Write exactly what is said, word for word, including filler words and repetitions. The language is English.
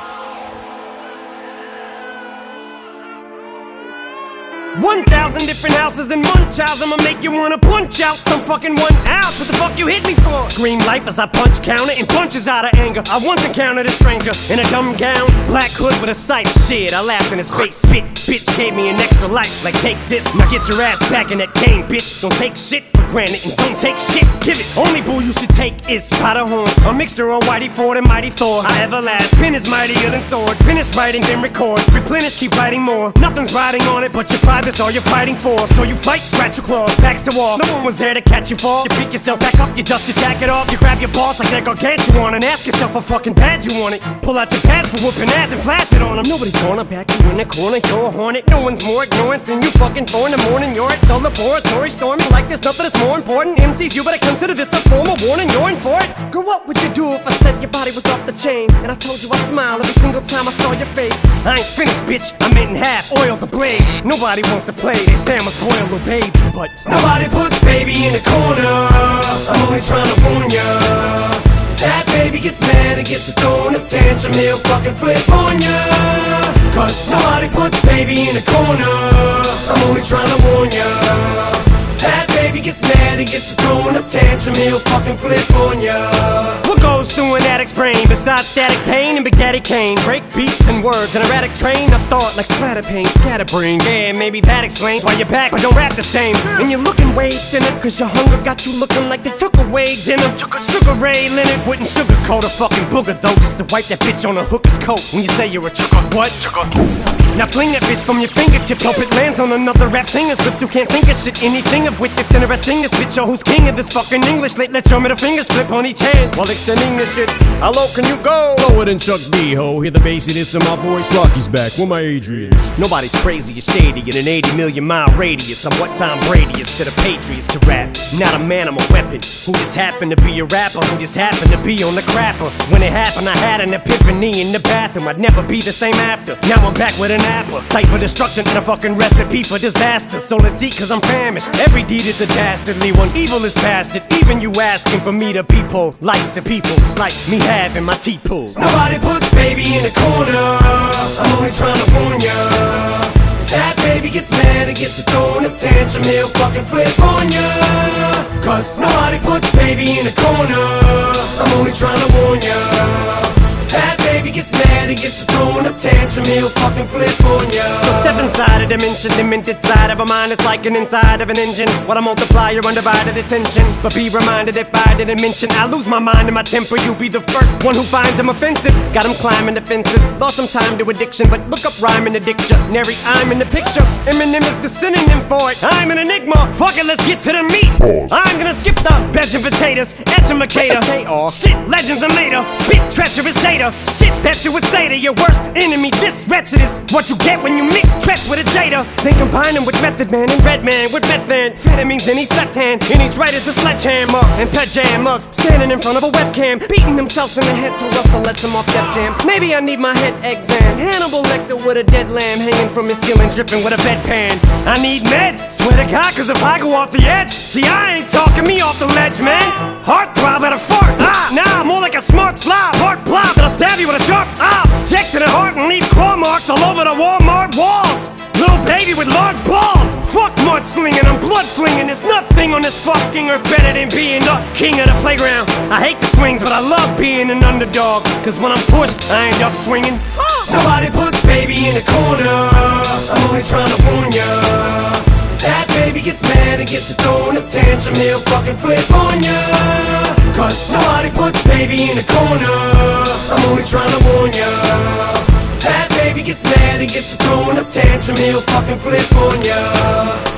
One thousand different houses and munch house. I'ma make you wanna punch out some fucking one ounce. What the fuck you hit me for? Scream life as I punch counter and punches out of anger. I once encountered a stranger in a dumb gown, black hood with a sight. Shit, I laughed in his face, spit. Bitch gave me an extra life. Like take this, now get your ass back in that cane, bitch. Don't take shit for granted and don't take shit. Give it. Only bull you should take is powder horns. A mixture of Whitey Ford and Mighty Thor. I everlast. Pen is mightier than sword. Finish writing, then record. Replenish, keep writing more. Nothing's riding on it but your pride. That's all you're fighting for. So you fight, scratch your claws, backs to wall. No one was there to catch you fall. You pick yourself back up, you dust your jacket off. You grab your balls like they're gargantuan and ask yourself what fucking badge you want it. Pull out your pads for whooping ass and flash it on them. Nobody's gonna back you in the corner. You're a hornet. No one's more ignorant than you fucking four in the morning. You're at the laboratory storming like there's nothing that's more important. M Cs, you better consider this a formal warning. You're in for it. Girl, what would you do if I said your body was off the chain and I told you I smile every single time I saw your face? I ain't finished, bitch. I'm in half. Oil the blade. Nobody wants to play. They say I'm a spoiled little baby, but nobody puts baby in the corner. I'm only trying to warn ya. Cause that baby gets mad and gets to throwing a tantrum. He'll fucking flip on ya. Cause nobody puts baby in the corner. I'm only trying to warn ya. Cause that baby gets mad and gets to throwing a tantrum. He'll fucking flip on ya. What goes through an addict's brain besides static pain and Big Daddy Kane? Break beats and words, an erratic train of thought like splatter pain, scatterbrain. Yeah, maybe that explains why you're back but don't rap the same. And you're looking way thinner cause your hunger got you looking like they took away dinner. Sugar Ray Leonard wouldn't sugarcoat a fucking booger though, just to wipe that bitch on a hooker's coat. When you say you're a chugger, what? Chugger. Now fling that bitch from your fingertips, hope it lands on another rap singer's lips who can't think of shit. Anything of wit that's interesting, this bitch, yo, who's king of this fucking English lit? Let your middle fingers flip on each hand while extending this shit. How low can you go? Lower than Chuck D, ho. Hear the bassiness in my voice. Rocky's back. Where my Adrians? Nobody's crazy or shady in an eighty million mile radius. I'm what Tom Brady is to the Patriots to rap. Not a man, I'm a weapon. Who just happened to be a rapper? Who just happened to be on the crapper? When it happened, I had an epiphany in the bathroom. I'd never be the same after. Now I'm back with an apple. Type of destruction and a fucking recipe for disaster. So let's eat cause I'm famished. Every deed is a dastardly one. Evil is bastard. Even you asking for me to be polite to people like me having my teeth pulled. Nobody puts baby in the corner. I'm only trying to warn ya. Cause that baby gets mad and gets to throwing a tantrum. He'll fucking flip on ya. Cause nobody puts baby in the corner. I'm only trying to warn ya. Cause that baby gets mad and gets to throwing a tantrum. He'll fucking flip on ya. So step inside a dimension, demented side of a mind. It's like an inside of an engine. What I multiply your undivided attention. But be reminded if I didn't mention I lose my mind and my temper. You'll be the first one who finds him offensive. Got him climbing the fences. Lost some time to addiction, but look up rhyme in the dictionary. I'm in the picture. Eminem is the synonym for it. I'm an enigma. Fuck it, let's get to the meat. I'm gonna skip the veg and potatoes. Edumacator. They are shit. Legends are later. Spit treacherous data. Shit that you would say to your worst enemy. This wretched is what you get when you mix threats with a Jada. They combine them with Method Man and Redman with methamphetamines in each left hand. In each right is a sledgehammer and pajamas. Standing in front of a webcam, beating themselves in the head so Russell lets them off Def Jam. Maybe I need my head exam. Hannibal Lecter with a dead lamb hanging from his ceiling, dripping with a bedpan. I need meds, swear to God, cause if I go off the edge, see, I ain't talking me off the ledge, man. Heartthrob at a fart. Ah, nah, more like a smart slob. Heart blob that'll stab you with a sharp object to the heart and leave claw marks all over the Walmart walls. Little baby with large balls. Fuck mudslinging, I'm blood flinging. There's nothing on this fucking earth better than being the king of the playground. I hate the swings, but I love being an underdog. Cause when I'm pushed, I end up swinging. Nobody puts baby in the corner. I'm only trying to warn ya. Cause that baby gets mad and gets to throwing a tantrum. He'll fucking flip on ya. Cause nobody puts baby in the corner. I'm only trying to warn ya. Cause that baby gets mad and gets to throwing a tantrum. He'll fucking flip on ya.